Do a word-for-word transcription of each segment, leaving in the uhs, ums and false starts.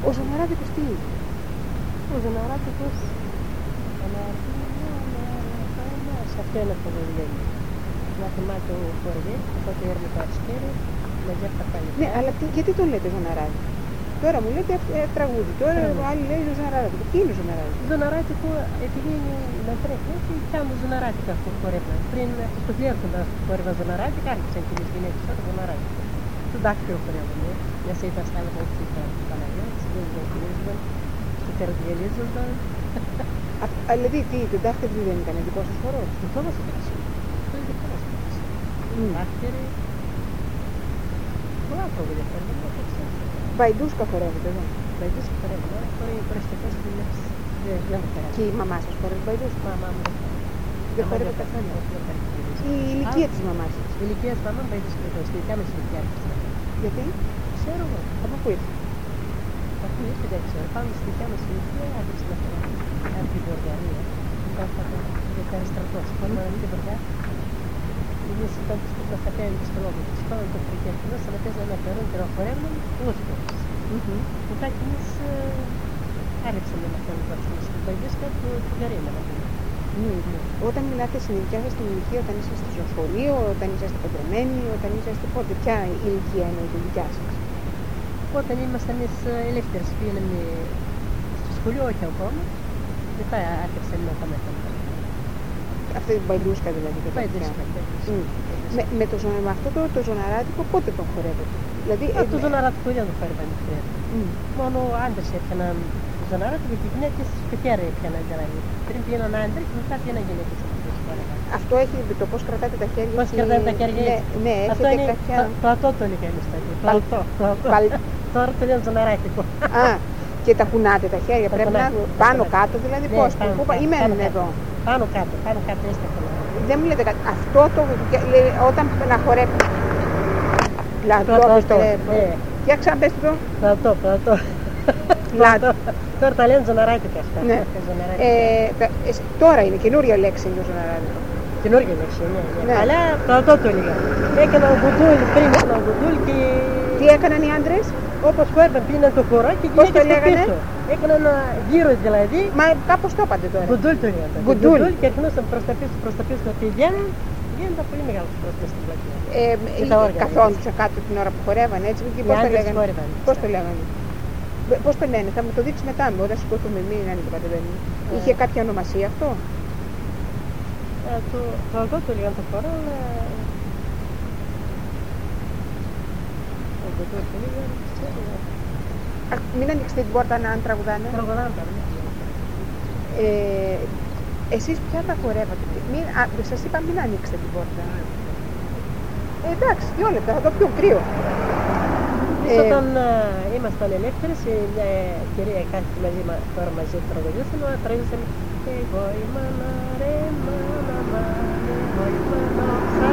Ο Ζωναράτικος τι είναι? Ο Ζωναράτικος, σε αυτό είναι το βιβλίο. Να θυμάται ο χωριέ, οπότε έρμη το ασκέρι, με ζεύτα πάλι. Ναι, αλλά τι, γιατί τον λέτε Ζωναράτικο? Τώρα μου λέτε ε, τραγούδι, τώρα ο άλλοι λέει Ζωναράτικο. Τι είναι ο Ζωναράτικο? Ζωναράτικο, επειδή είναι να τρέχει, έτσι κάνουν Ζωναράτικα που χορεύουν. Πριν από το διέρχοντα που χορεύαν Ζωναράτικα, άρχισαν και τις γυναίκες τώρα Ζωναράτικο. Του δάκτυο χορεύουν, μέσα ήταν στα άλλα μορφήτα του Παναγιώτη, δεν γυρίζονταν, στο τερδιαλίζονταν. Δηλαδή τι, το δάκτυο δεν ήταν δικό σας χορός? Αυτό μας έπαιξε. Αυτό είναι δικό μας έπαιξε. Δάκτυρι, πολλά τραγούδια χορεύουν, έπαιξε. Βαϊντούσκα χορεύετε εδώ? Βαϊντούσκα χορεύουν, χωρί προστατές στιγμές. Δεν το χορεύουν. Και η μαμά σας χορεύει Βαϊντούσκα? Μαμά μου δεν χορεύει. Δεν χορεύει καθόλου. Η ηλικία της μαμάς σας? Η ηλικία της μαμά μου Βαϊντούσκα δεν χορεύει. Στη δικιά μας ηλικία άρχισε. Γιατί? Ξέρω εγώ. Από πού ήρθε? Από πού ήρθε δεν ξέρω. Πάνω στη δικιά μας ηλικία άρχισε να χορεύει. Από την Βουλγαρία. Ήταν στρατός. Πάνω από την Βουλγαρία. Εμείς ήταν στο Κωνσταντίνο και στο λόγο της. Πάμε το Φρικέρτινο, σαν να παίζαμε ένα περόν και να χορεύουμε όλους τους φορές. Μετά και εμείς άρχισαμε να κάνουμε το αξιόλους στην Βαϊντούσκα του Βουλγαρία. Όταν μιλάτε στην ηλικία σας, στην ηλικία όταν είσαστε στο σχολείο, όταν είσαστε παντρεμένοι, όταν είσαστε πότε, ποια ηλικία είναι η δικιά σας? Όταν ήμασταν εμείς ελεύθερες, πήγαμε στο σχολείο, όχι ακόμα. Μετά άρχισαμε να πάμε ακόμα. Αυτή την Βαϊντούσκα δηλαδή? Βαϊντούσκα. Με, με, το, με αυτό το, το Ζωναράτικο πότε τον χορεύετε? Δηλαδή, Α, το Ζωναράτικο δεν το χορεύαν. Μόνο άντρες έπιαναν το Ζωναράτικο και γυναίκες πετέρα έπιαναν δηλαδή. Πριν πήγαιναν άντρες και μετά πήγαιναν γυναίκες. Αυτό έχει το πώς κρατάτε τα χέρια? Πώς κρατάτε τα χέρια? Ναι, ναι, αυτό είναι κάποια... πλατό το λέγαμε εμείς τότε. Πλατό. Τώρα το λένε Ζωναράτικο. Α, και τα κουνάτε τα χέρια, πρέπει να πάνω κάτω δηλαδή? Πώς, ή μένουν εδώ? Πάνω κάτω, πάνω κάτω είστε πολλά. Δεν μου λέτε κάτι. Αυτό το όταν να χορεύει. Πλατό, πλατό. Για ξαναπέστε το. Πλατό, πλατό. Πλατό. Τώρα τα λένε Ζωναράτικα αυτά. Ναι. Ε, τώρα είναι καινούργια λέξη το Ζωναράτικο. Καινούργια λέξη, ναι, ναι. Αλλά πλατό το έλεγα. Έκανα γουντούλ, πριν έκανα γουντούλ και... Τι έκαναν οι άντρες? Όπως χόρευαν πήγαιναν το χορό και γυναίκες στο πίσω. Έκαναν ένα γύρο δηλαδή. Μα κάπως το είπατε τώρα. Γουντούλ το έλεγα. Γουντούλ και αρχινούσαν προς τα πίσω, προς τα πίσω να πηγαίνουν. Γίνονταν πολύ μεγάλος πρόσθεσης στην πλατεία. Ε, καθόντουσαν κάτω την ώρα που χορεύαν έτσι? Και πώς το λέγανε? Πώς το λέγανε? Πώς το λένε? Θα μου το δείξει μετά μου, όταν σηκώθουμε εμείς αν το κατεβαίνουμε. Είχε κάποια ονομασία αυτό? Το πλατό το έλεγαν το χορό, αλλά... Μην ανοίξετε την πόρτα να τραγουδάνε. Τραγουδάνε. Ε, εσείς ποια τα χορεύατε? Μην, α, σας είπα μην ανοίξετε την πόρτα. Ε, εντάξει, δύο λεπτά, θα το πιω κρύο. Εμείς ε, όταν uh, ήμασταν ελεύθερες, μια κυρία κάθεται μαζί μας, τώρα μαζί τραγουδούσαμε, τραγουδούσαμε εγώ η μάνα ρε μάνα μάνα, εγώ η μάνα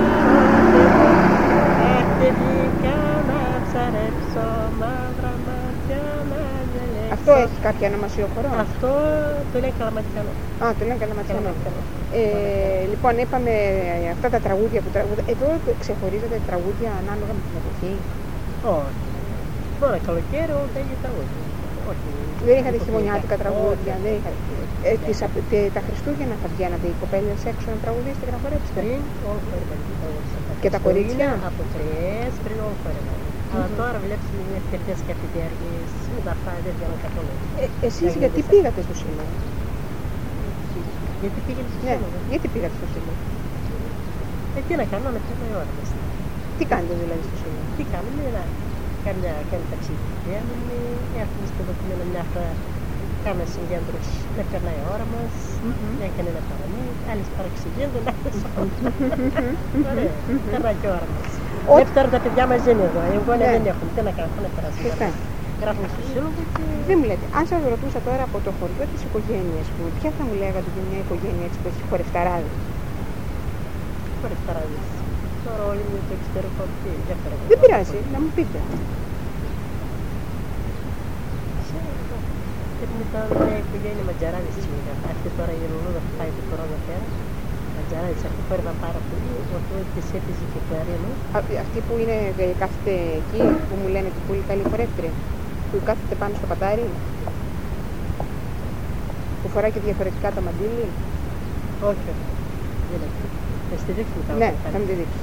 ψαράτευω, βγήκα να ψαρέψω μαύρα μάτια να διαλέξω. Αυτό έχει κάποια ονομασία ο χορός? Αυτό το λέει Καλαματιανό. Α, το λένε Καλαματιανό. Ε, λοιπόν, είπαμε αυτά τα τραγούδια που τραγούδια. Εδώ ξεχωρίζετε τραγούδια ανάλογα με την εποχή? Όχι. Μόνο καλοκαίρι, όλα τα ίδια τραγούδια. Δεν είχατε χειμωνιάτικα τραγούδια? Δεν είχατε. Ε, τις, τε, τα Χριστούγεννα θα βγαίνατε οι κοπέλες έξω να τραγουδήσετε και να χορέψετε? Πριν, όλα χορεύαν. Και τα κορίτσια? Από τρεις, πριν όλα χορεύαν. Αλλά τώρα βλέπεις με ευκαιρτές καφετέργες, με τα αυτά δεν βγαίνουν καθόλου. Ε, εσείς γιατί πήγατε στο Σύλλογο? Γιατί πήγατε στο ναι, Σύλλογο? Γιατί πήγατε στο Σύλλογο? Ε, τι να κάνω, να πιάνω η ώρα μας. Τι κάνετε δηλαδή στο Σύλλογο? Τι κάνουμε, να κάνουμε κάνει ταξίδι. Βγαίνουμε, έχουμε στο δοκιμένο μια φορά, κάνουμε συγκέντρωση, να περνάει η ώρα μας, να κάνει ένα παραμύ, άλλες παραξηγούνται, άλλες ωραία, περνάει και η ώρα μας. Βλέπει τώρα τα παιδιά μας είναι εδώ, εγώ δεν έχουν, τι να κάνω, να περάσουν. Γράφουμε στο Σύλλογο και... Δεν μου λέτε, αν σας ρωτούσα τώρα από το χωριό της οικογένειας μου, ποια θα μου λέγατε για μια οικογένεια έτσι που έχει χορευταράδες? Χορευταράδες. Τώρα όλοι είναι το εξωτερικό και διάφορα. Δεν πειράζει, να μου πείτε. Ήταν μια οικογένεια Ματζαράδες της Μίγα. Αυτή τώρα η Λουλούδα που πάει το χρόνο πέρα. Ματζαράδες, αυτή χόρευαν πάρα πολύ, αυτό της έπαιζε και κλαρίνο. Αυτή που είναι κάθεται εκεί, που μου λένε ότι πολύ καλή χορεύτρια. που κάθεται πάνω στο πατάρι, που φοράει και διαφορετικά το μαντίλι. Όχι, όχι. Δεν έχει. Θα στη δείξω μετά. Ναι, θα μου τη δείξεις.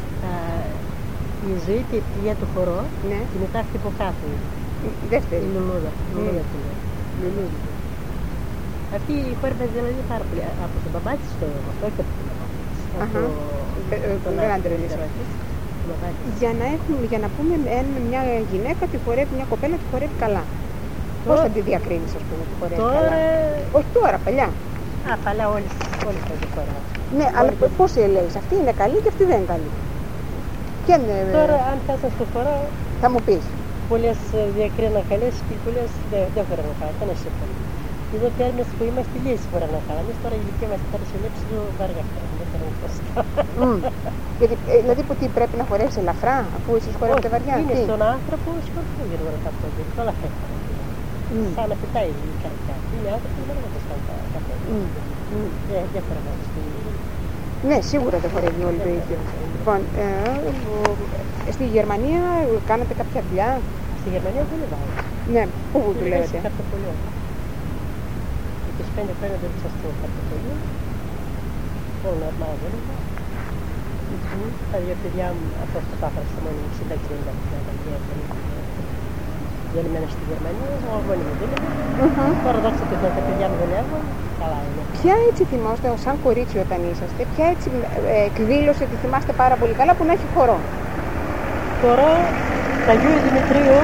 Η ζωή και η πηγαία του χορό Ναι. και μετά αυτή που κάθεται. Η δεύτερη. Η λουλούδα. Λουλούδα Mm. του λέει. Λουλούδα. Αυτή η χόρυβα δηλαδή πάρα πολύ. Από τον μπαμπά της το έμαθα, όχι από τον μπαμπά της. Αχα. Ε, ε, δεν αντρελείς. Για να, έχουμε, για να πούμε εν, μια γυναίκα τη χορεύει, μια κοπέλα τη χορεύει καλά. Πώς θα τη διακρίνεις, ας πούμε, τη χορεύει τώρα... καλά. Όχι τώρα, παλιά. Α, παλιά όλες, όλες θα τη χορεύουν. Ναι, αλλά πώς λέει, αυτή είναι καλή και αυτή δεν είναι καλή. Και είναι... Τώρα, αν φτάσαν στο χορό, θα μου πεις. πολλές διακρίναν καλές και πολλές δεν, δεν χορεύουν καλά, δεν είναι σύμφωνο. Εδώ πια εμείς που είμαστε λίγες χορεύουν καλά. Εμείς τώρα η ηλικία μας θα ρεσολέψει λίγο βαριά χορεύουν, δεν θέλουμε φωστά. Γιατί, ε, δηλαδή που τι πρέπει να χορεύεις ελαφρά, αφού εσείς χορεύετε βαριά. Είναι τι? στον άνθρωπο σκορπού γρήγορα τα πόδια, όλα φεύγουν. Mm. Σαν να πετάει η καρδιά. Είναι άνθρωποι δεν είναι τόσο τα πόδια. Mm. Δεν δε χορεύουν. Ναι, σίγουρα δεν χορεύει όλοι το ίδιο. Λοιπόν, ε, ε, στη Γερμανία κάνατε κάποια δουλειά. Στη Γερμανία δεν είναι βάλει. Ναι, πού του λέγατε. Χαρτοπολιό. είκοσι πέντε χρόνια δεν ήρθα στο χαρτοπολιό. Όλο νορμάλ δεν είναι. Τα δύο παιδιά μου από αυτό τα έφερα στο μόνιμο σύνταξη δεν ήταν. Διαλυμένα στη Γερμανία, ο μόνιμο δεν είναι. Τώρα δόξα τω Θεώ τα παιδιά μου δουλεύουν. Καλά είναι. Ποια έτσι θυμάστε, σαν κορίτσι όταν είσαστε, ποια έτσι ε, εκδήλωση τη θυμάστε πάρα πολύ καλά που να έχει χορό. Χορό, τα Αγίου Δημητρίου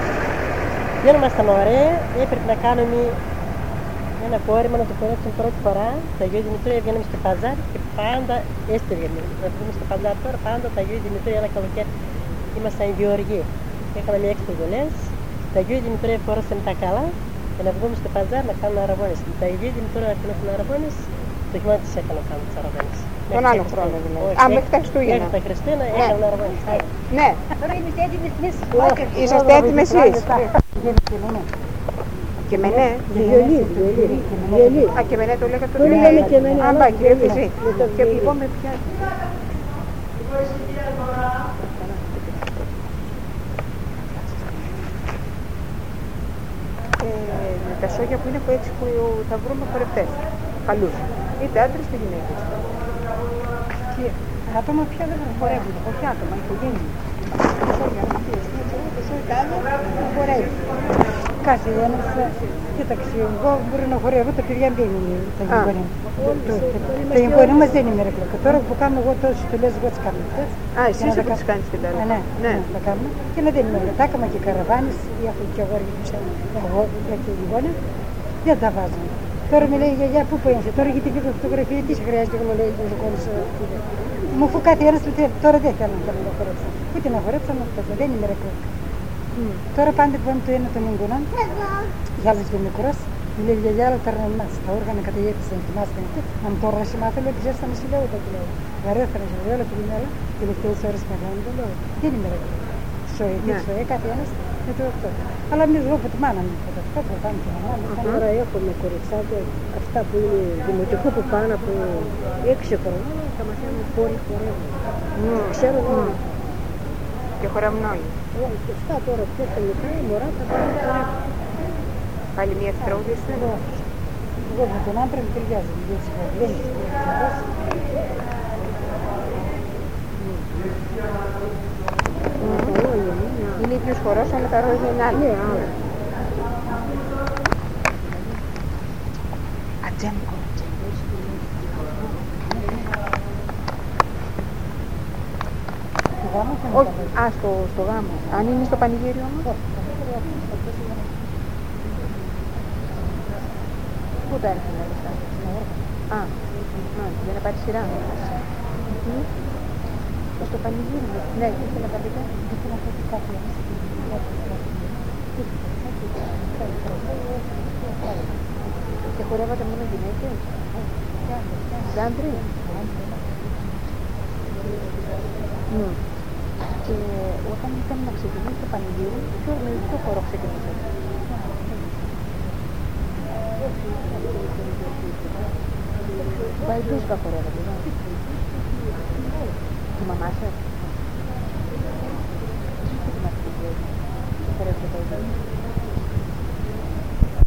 δεν ήμασταν ωραία, έπρεπε να κάνουμε ένα κόρημα να το χορέψουμε πρώτη φορά. Τα Αγίου Δημητρίου έβγαιναμε στο παζάρι και πάντα έστειλαμε. Να βγούμε στο παζάρι τώρα, πάντα τα Αγίου Δημητρίου ένα καλοκαίρι ήμασταν γεωργοί. Έκαναμε έξω δουλειές. Τα Αγίου Δημητρίου φορούσαμε τα καλά και να βγούμε στο παζάρι να κάνουμε αραβώνες. Τα Αγίου Δημητρίου να κάνουμε αραβώνες, το χειμώνα τις έκανα να κάνουμε τις αραβώνες. Τον άλλο χρόνο δηλαδή. Α, μέχρι τα Χριστούγεννα. Μέχρι τα Χριστούγεννα έκανα αραβώνες. Ναι. Τώρα είμαστε έτοιμες εμείς. Είσαστε έτοιμες εσείς. Και μενέ. Βιολί, βιολί. Α, και μενέ το λέγατε. Το λέγαμε και μενέ. Α, μπα, και εσύ. Και λοιπόν με ποια... Ε, τα σόγια που είναι που έτσι που θα βρούμε χορευτές. Καλούς. Είτε άντρες είτε γυναίκες. Και άτομα πια δεν χορεύουν. Όχι άτομα, οικογένεια. Τα σόγια να πει, το σόγια τάδε χορεύει. Κάθε ένας, κοίταξε, εγώ μπορώ να χορεύω, τα παιδιά δεν είναι τα γεγονιά. Τα γεγονιά μας δεν είναι μερικά. Τώρα που κάνω εγώ τόσες δουλειές, εγώ τις κάνω αυτές. Α, εσύ είσαι που τις κάνεις και τα άλλα. Ναι, ναι, τα κάνω. Και να δεν είναι μερικά. Τα έκανα και καραβάνες, έχω και αγόρια που ξέρω, εγώ και γεγονιά. Δεν τα βάζω. Τώρα με λέει η γιαγιά, πού πένσε, τώρα γιατί πήγα φωτογραφία, τι σε χρειάζεται, εγώ λέει, δεν κόλλησα. Μου φου κάτι ένας του τώρα δεν θέλω να χορέψω. Ούτε να χορέψω, δεν είναι μερικά. Mm. Τώρα πάντα που το ένα των εγγονών, για άλλους και μικρός, μου λέει γιαγιά, αλλά τώρα εμάς, τα όργανα καταγέφησαν, θυμάστε, να μου τώρα να μάθω, λέω, ξέρεις, θα με συλλέω, τα λέω. Βαρέθανα, σε λέω, όλα που είναι άλλα, τελευταίες ώρες μεγάλα, το λέω, δεν είναι μερικά. Σοέ, τι σοέ, κάτι ένας, με το αυτό. Αλλά εμείς εγώ από τη μάνα μου, από αυτό που πάμε και μάνα μου. Τώρα έχουμε κοριτσάκια, αυτά που είναι δημοτικό που πάνω από έξι χρόνια, θα μαθαίνουν πολύ χορεύουν. Ξέρουν όλοι. Και χορεύουν όλοι. Και αυτά τώρα πιο τα μικρά, οι μωρά θα πάνε χορεύουν. Πάλι μία τραγουδίστρια. Εγώ με τον άντρα μου ταιριάζει, δεν της χορεύει. Είναι ίδιος χορός, αλλά τα ρόλια είναι άλλοι. Ναι, άλλα. Ατζέμικο. Όχι, α, στο, στο γάμο. Αν είναι στο πανηγύριο όμως. Πού τα έρχεται να λεφτά. Α, για να πάρει σειρά. Στο πανηγύριο. Ναι, τι ήθελα να πείτε. Ήθελα να πω κάτι. Και χορεύατε μόνο γυναίκες. Και άντρες. Και όταν ήταν να ξεκινήσει το πανηγύρι, ποιο, με ποιο χώρο ξεκινήσατε. Βαϊδούσκα χορεύατε, ναι. Τη μαμά σας. Τι θυμάστε, τι χορεύετε βαϊδούσκα.